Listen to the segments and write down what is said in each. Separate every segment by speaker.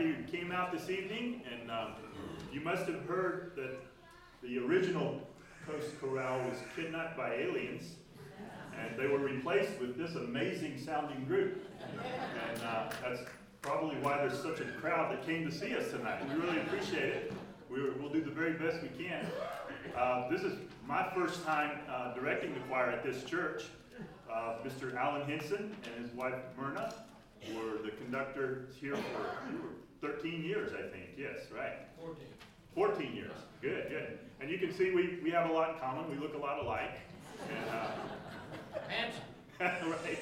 Speaker 1: glad you came out this evening, and you must have heard that the original Coast Chorale was kidnapped by aliens, and they were replaced with this amazing sounding group. And that's probably why there's such a crowd that came to see us tonight. We really appreciate it. We'll do the very best we can. This is my first time directing the choir at this church. Mr. Alan Henson and his wife Myrna were the conductors here for 13 years, I think. Yes, right? 14 years. Good, good. And you can see we have a lot in common. We look a lot alike. And, right.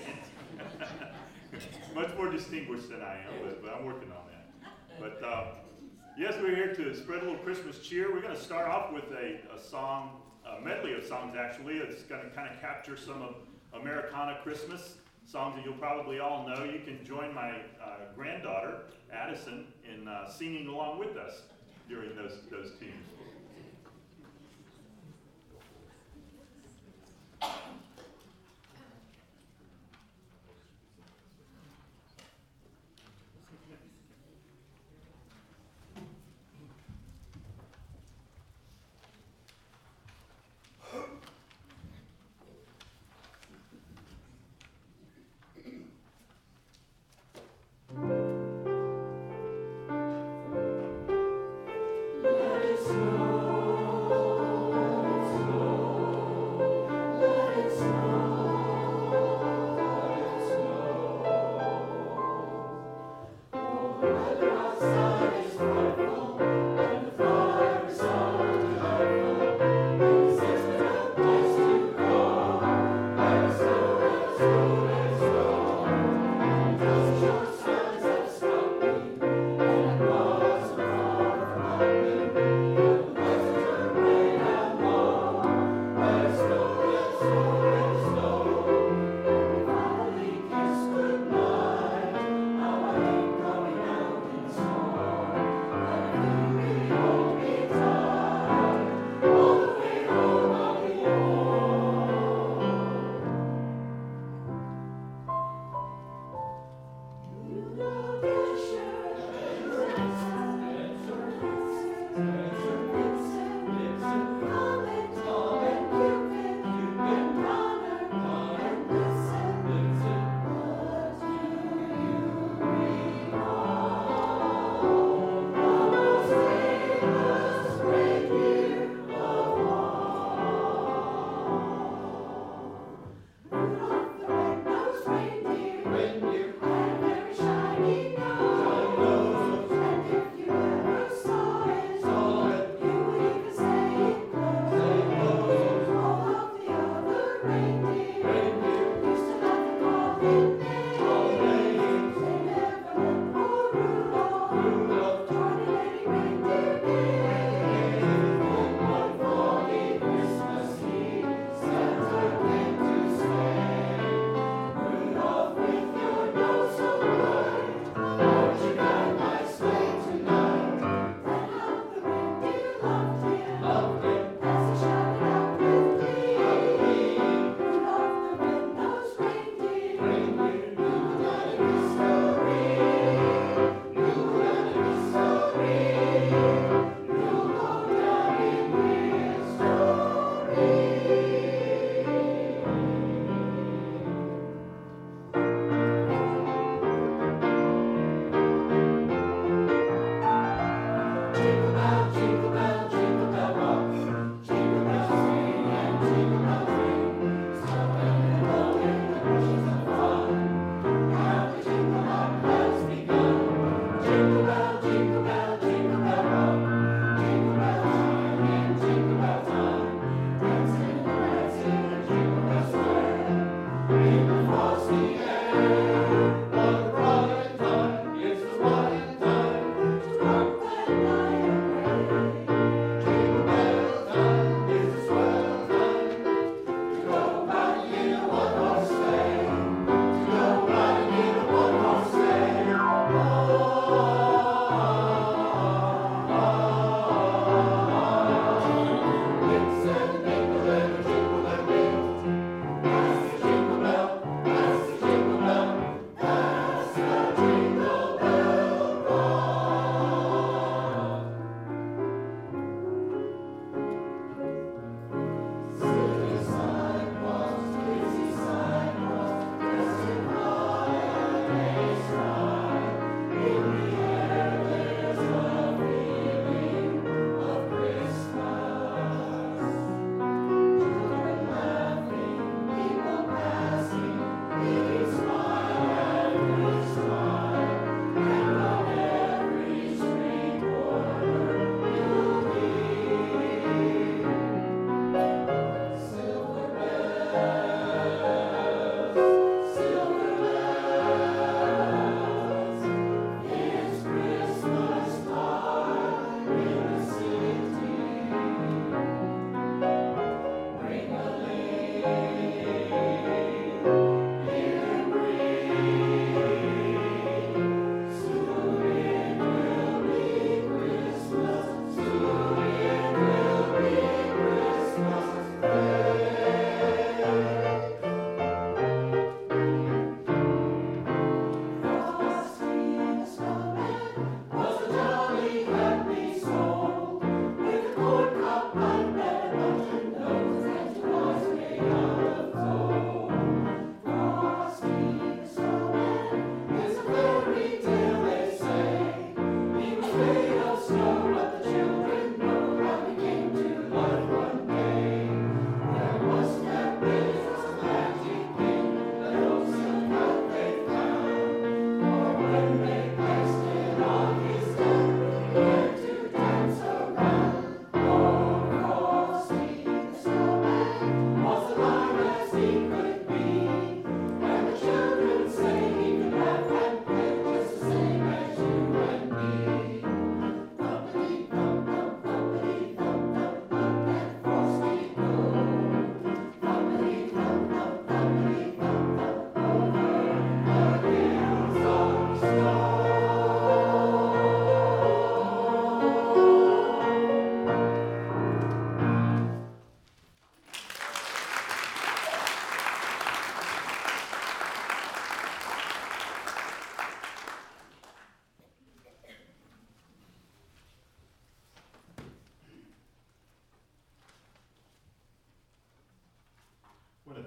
Speaker 1: Much more distinguished than I am, but I'm working on that. But yes, we're here to spread a little Christmas cheer. We're going to start off with a song, a medley of songs actually. It's going to kind of capture some of Americana Christmas songs that you'll probably all know. You can join my granddaughter, Addison, in singing along with us during those tunes.
Speaker 2: Let it snow.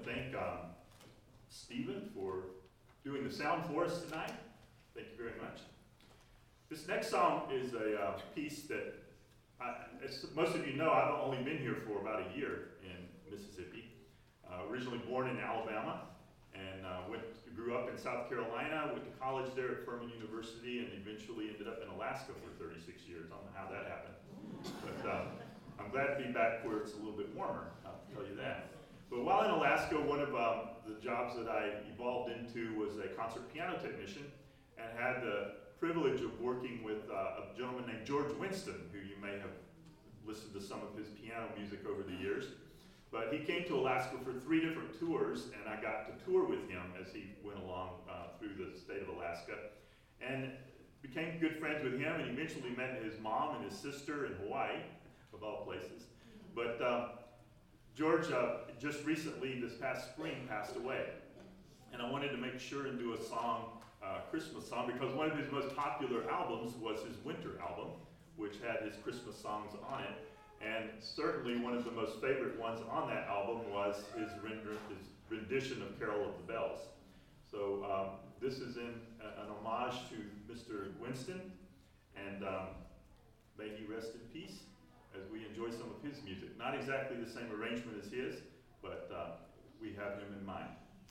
Speaker 1: thank Stephen for doing the sound for us tonight. Thank you very much. This next song is a piece that, as most of you know, I've only been here for about a year in Mississippi. Originally born in Alabama, and grew up in South Carolina, went to college there at Furman University, and eventually ended up in Alaska for 36 years. I don't know how that happened. But I'm glad to be back where it's a little bit warmer, I'll tell you that. But while in Alaska, one of the jobs that I evolved into was a concert piano technician, and had the privilege of working with a gentleman named George Winston, who you may have listened to some of his piano music over the years. But he came to Alaska for 3 different tours, and I got to tour with him as he went along through the state of Alaska, and became good friends with him, and eventually met his mom and his sister in Hawaii, of all places. But George just recently, this past spring, passed away, and I wanted to make sure and do a song, Christmas song, because one of his most popular albums was his winter album, which had his Christmas songs on it. And certainly one of the most favorite ones on that album was his rendition of Carol of the Bells. So this is an homage to Mr. Winston, and may he rest in peace as we enjoy some of his music. Not exactly the same arrangement as his, but we have him in mind.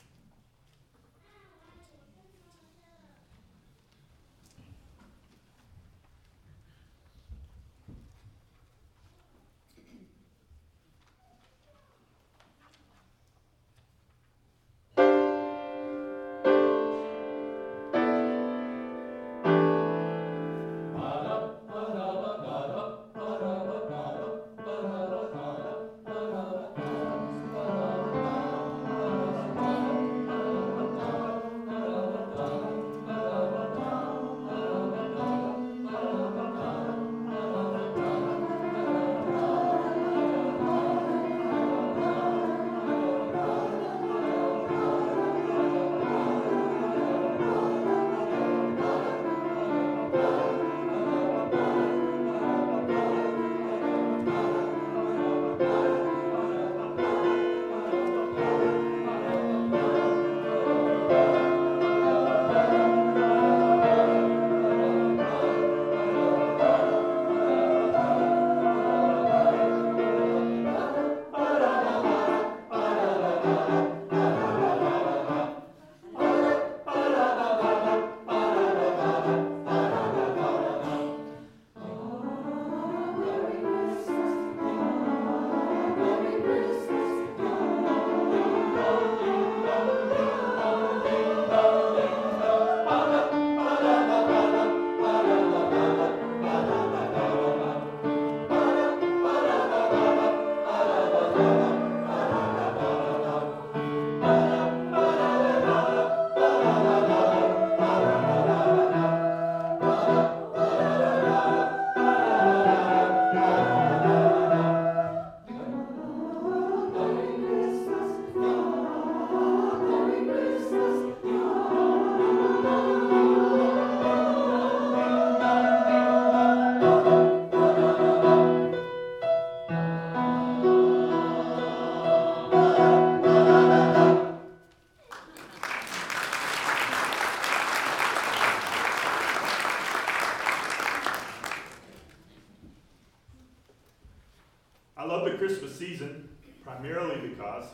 Speaker 1: I love the Christmas season primarily because,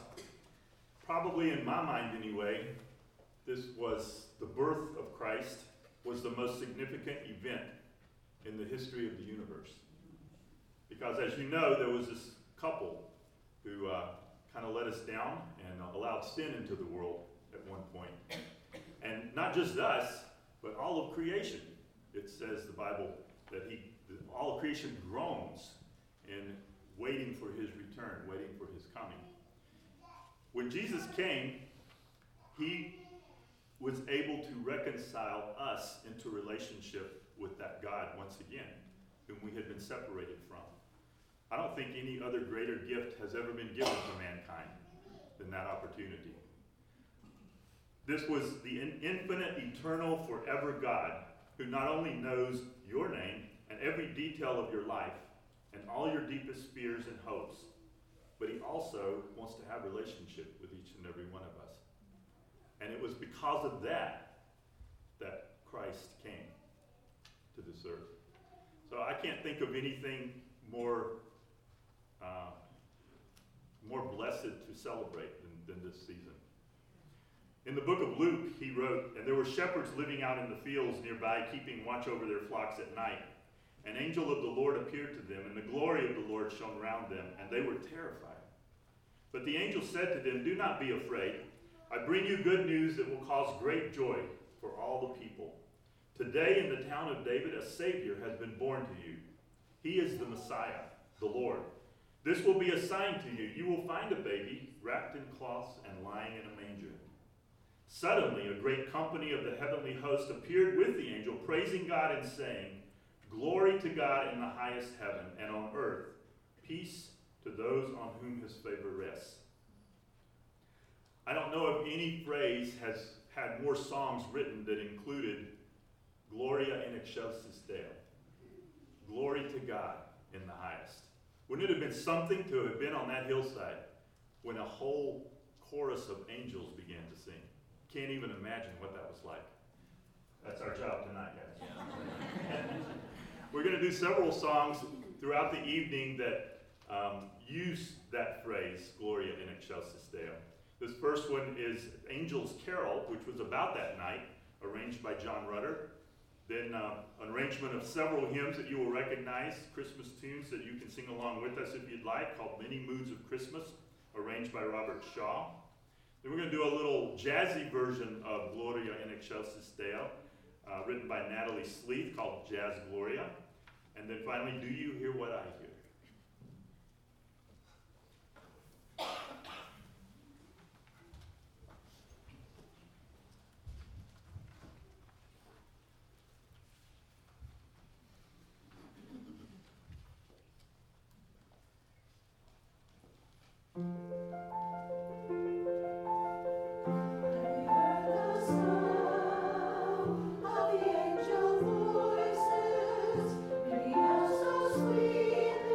Speaker 1: probably in my mind anyway, this was the birth of Christ, was the most significant event in the history of the universe. Because as you know, there was this couple who kind of let us down and allowed sin into the world at one point. And not just us, but all of creation. It says, the Bible, that all of creation groans in waiting for his return, waiting for his coming. When Jesus came, he was able to reconcile us into relationship with that God once again, whom we had been separated from. I don't think any other greater gift has ever been given to mankind than that opportunity. This was the infinite, eternal, forever God who not only knows your name and every detail of your life and all your deepest fears and hopes, but he also wants to have a relationship with each and every one of us. And it was because of that Christ came to this earth. So I can't think of anything more blessed to celebrate than this season. In the book of Luke, he wrote, "And there were shepherds living out in the fields nearby, keeping watch over their flocks at night. An angel of the Lord appeared to them, and the glory of the Lord shone around them, and they were terrified. But the angel said to them, 'Do not be afraid. I bring you good news that will cause great joy for all the people. Today in the town of David, a Savior has been born to you. He is the Messiah, the Lord. This will be a sign to you. You will find a baby wrapped in cloths and lying in a manger.' Suddenly, a great company of the heavenly host appeared with the angel, praising God and saying, 'Glory to God in the highest heaven, and on earth, peace to those on whom his favor rests.'" I don't know if any phrase has had more songs written that included Gloria in excelsis Deo. Glory to God in the highest. Wouldn't it have been something to have been on that hillside when a whole chorus of angels began to sing? Can't even imagine what that was like. That's our job tonight, guys. We're going to do several songs throughout the evening that use that phrase, Gloria in excelsis Deo. This first one is Angel's Carol, which was about that night, arranged by John Rutter. Then an arrangement of several hymns that you will recognize, Christmas tunes that you can sing along with us if you'd like, called Many Moods of Christmas, arranged by Robert Shaw. Then we're going to do a little jazzy version of Gloria in excelsis Deo, written by Natalie Sleeth, called Jazz Gloria. And then finally, Do You Hear What I Hear?
Speaker 2: Angel voices, ringing out so sweet.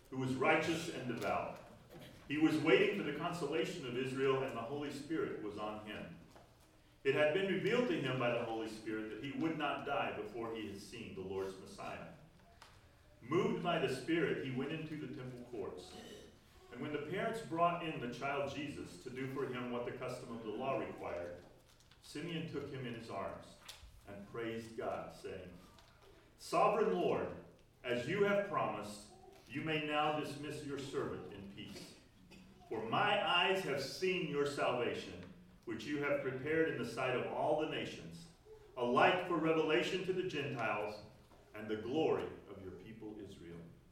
Speaker 1: who was righteous and devout. He was waiting for the consolation of Israel, and the Holy Spirit was on him. It had been revealed to him by the Holy Spirit that he would not die before he had seen the Lord's Messiah. Moved by the Spirit, he went into the temple courts. And when the parents brought in the child Jesus to do for him what the custom of the law required, Simeon took him in his arms and praised God, saying, "Sovereign Lord, as you have promised, you may now dismiss your servant in peace. For my eyes have seen your salvation, which you have prepared in the sight of all the nations, a light for revelation to the Gentiles and the glory of your people Israel."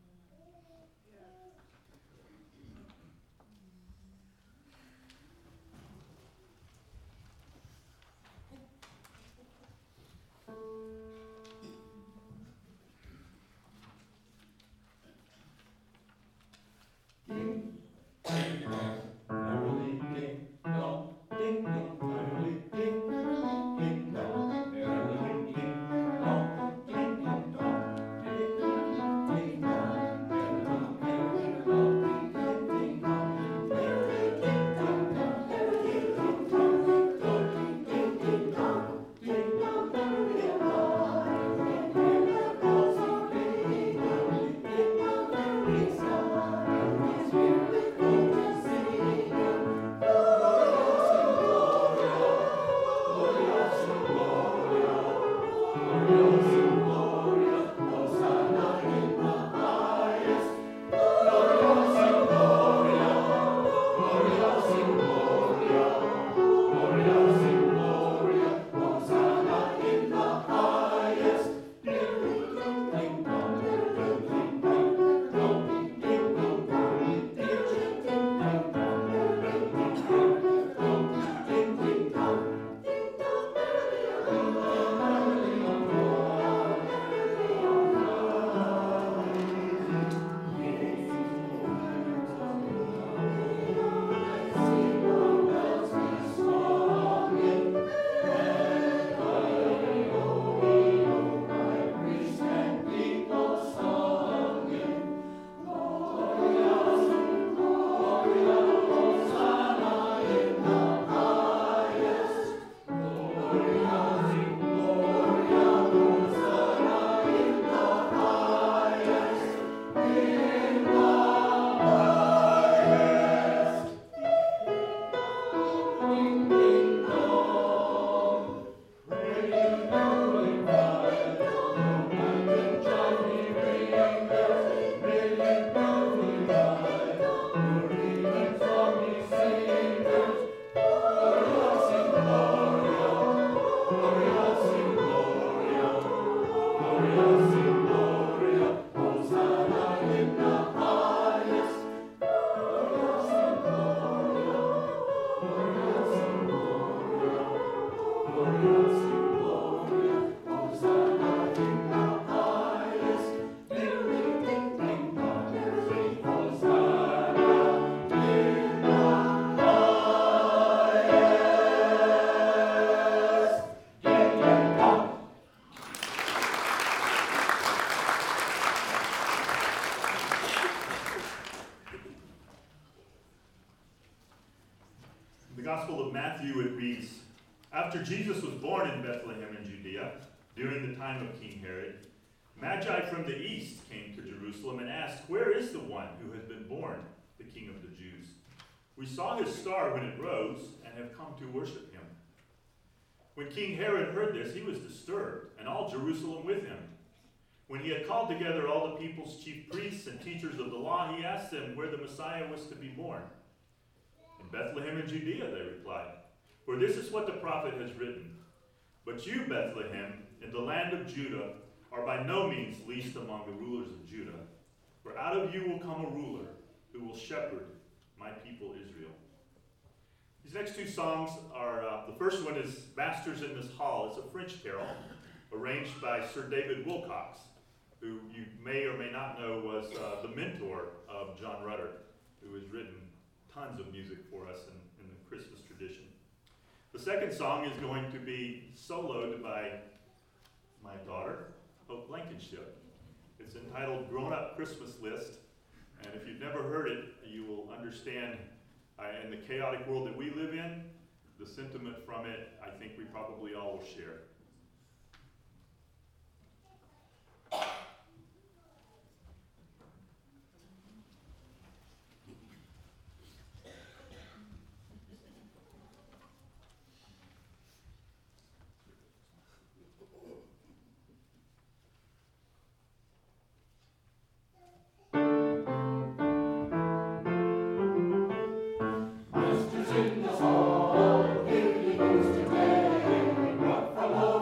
Speaker 1: Gospel of Matthew, it reads, "After Jesus was born in Bethlehem in Judea, during the time of King Herod, Magi from the east came to Jerusalem and asked, 'Where is the one who has been born, the King of the Jews? We saw his star when it rose and have come to worship him.' When King Herod heard this, he was disturbed, and all Jerusalem with him. When he had called together all the people's chief priests and teachers of the law, he asked them where the Messiah was to be born. 'In Bethlehem in Judea,' they replied, 'for this is what the prophet has written. But you, Bethlehem, in the land of Judah, are by no means least among the rulers of Judah. For out of you will come a ruler who will shepherd my people Israel.'" These next two songs are, the first one is "Masters in This Hall." It's a French carol arranged by Sir David Wilcox, who you may or may not know was the mentor of John Rutter, who has written tons of music for us in the Christmas tradition. The second song is going to be soloed by my daughter, Hope Blankenship. It's entitled "Grown Up Christmas List," And if you've never heard it, you will understand in the chaotic world that we live in, the sentiment from it, I think we probably all will share.
Speaker 2: Masters in the hall, here he goes today. Rock from home.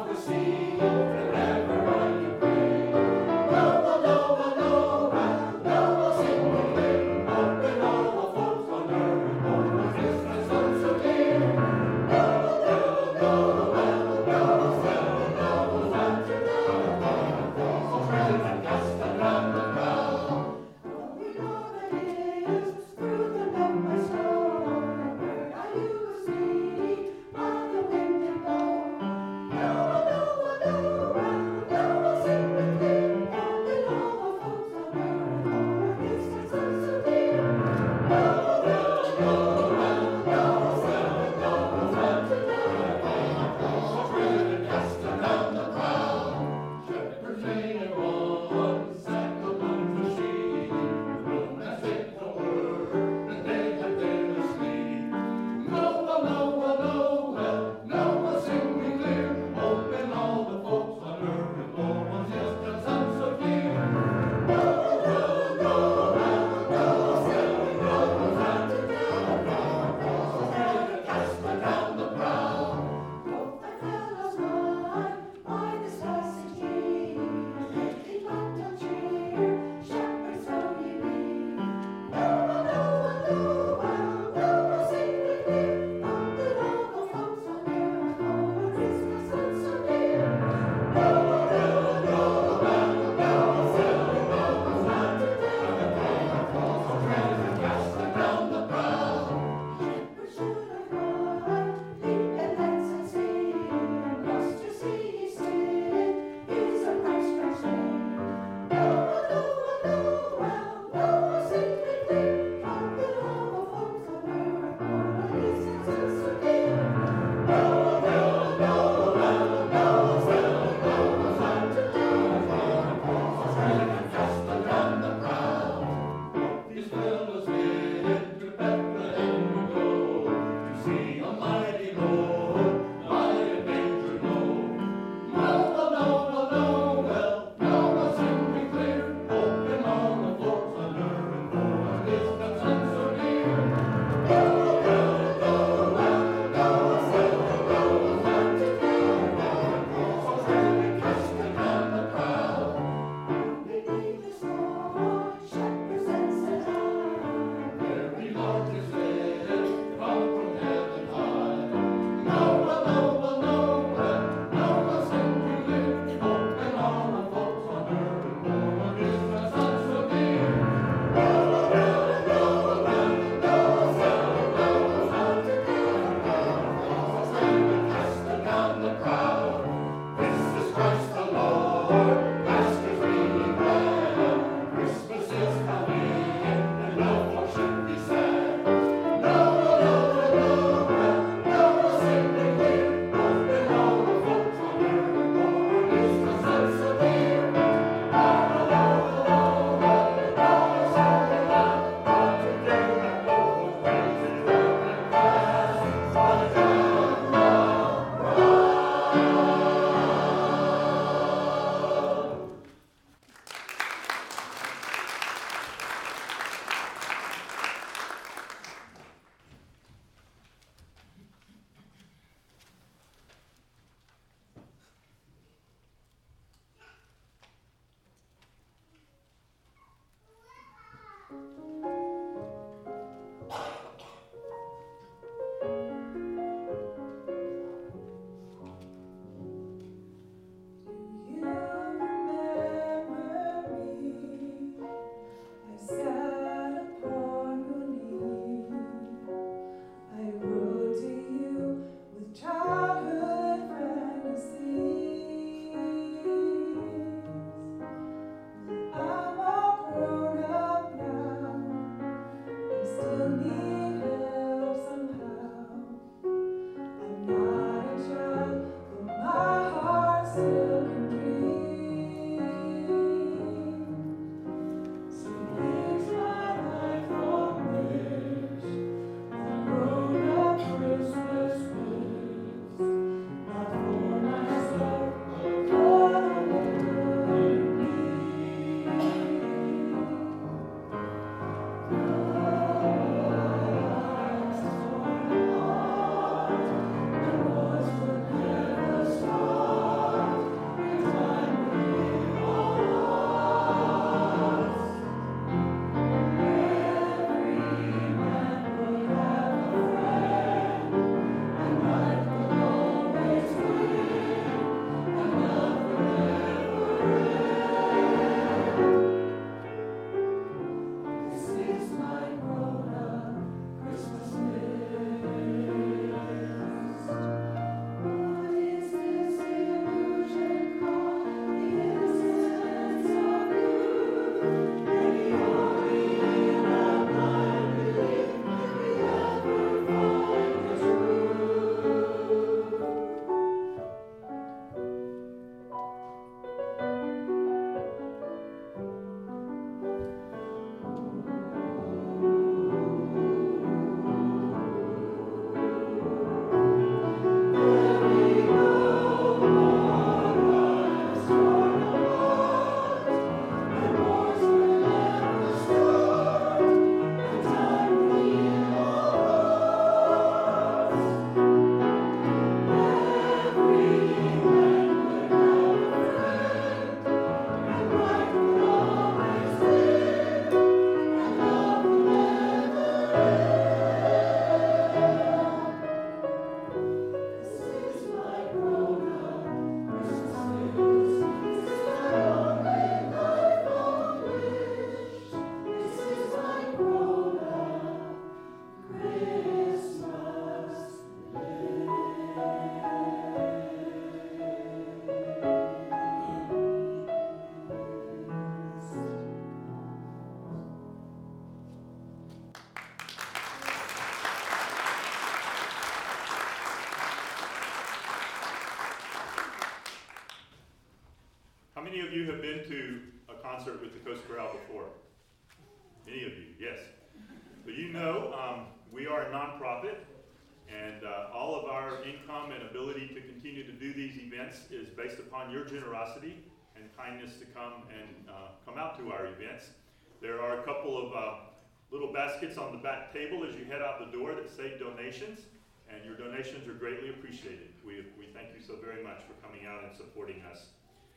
Speaker 1: of you have been to a concert with the Coast Chorale before? Many of you, yes. But you know, we are a nonprofit, and all of our income and ability to continue to do these events is based upon your generosity and kindness to come out to our events. There are a couple of little baskets on the back table as you head out the door that say donations, and your donations are greatly appreciated. We thank you so very much for coming out and supporting us.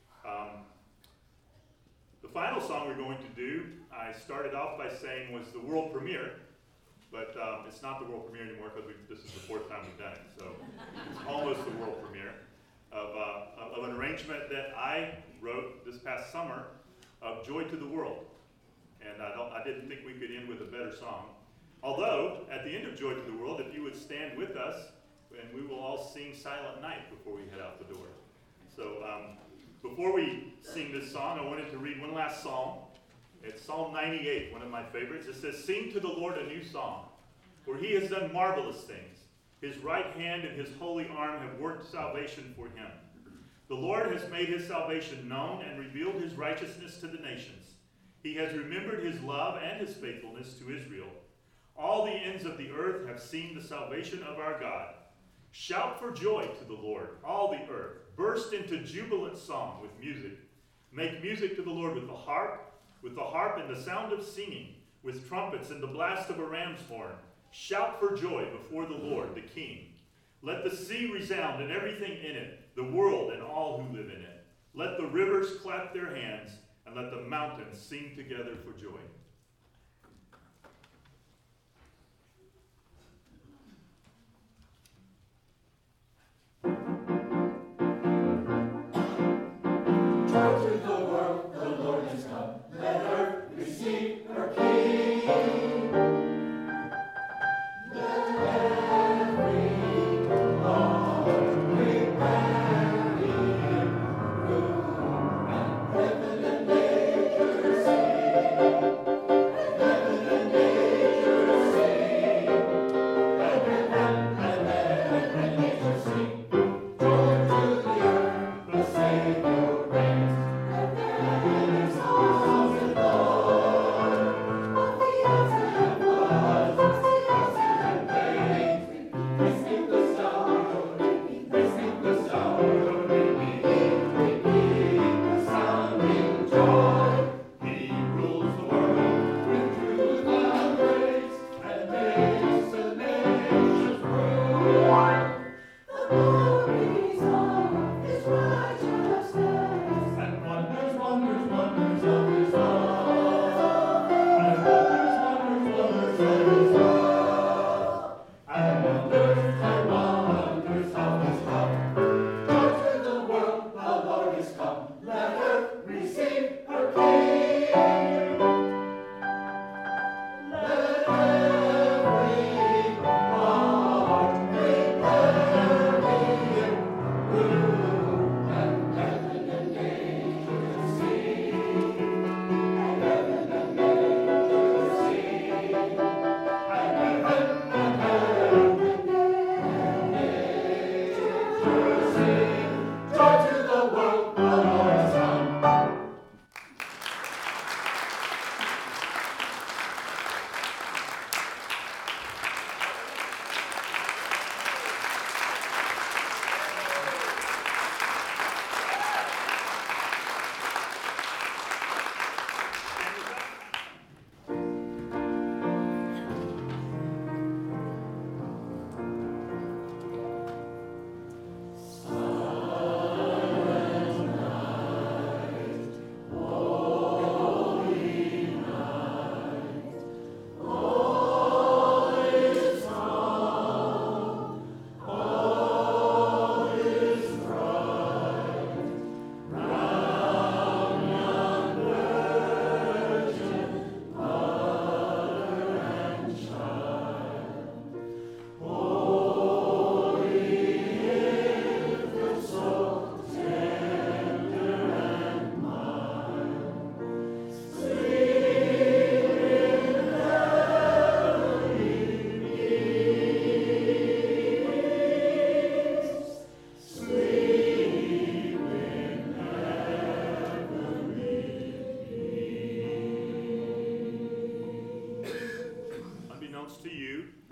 Speaker 1: The final song we're going to do, I started off by saying was the world premiere, but it's not the world premiere anymore because this is the fourth time we've done it, so it's almost the world premiere of an arrangement that I wrote this past summer of Joy to the World. And I didn't think we could end with a better song. Although, at the end of Joy to the World, if you would stand with us, and we will all sing Silent Night before we head out the door. So, before we sing this song, I wanted to read one last psalm. It's Psalm 98, one of my favorites. It says, "Sing to the Lord a new song, for he has done marvelous things. His right hand and his holy arm have worked salvation for him. The Lord has made his salvation known and revealed his righteousness to the nations. He has remembered his love and his faithfulness to Israel. All the ends of the earth have seen the salvation of our God. Shout for joy to the Lord, all the earth. Burst into jubilant song with music. Make music to the Lord with the harp and the sound of singing, with trumpets and the blast of a ram's horn. Shout for joy before the Lord, the King. Let the sea resound and everything in it, the world and all who live in it. Let the rivers clap their hands, and let the mountains sing together for joy."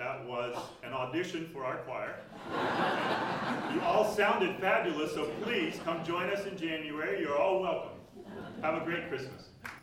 Speaker 1: That was an audition for our choir. You all sounded fabulous, so please come join us in January. You're all welcome. Have a great Christmas.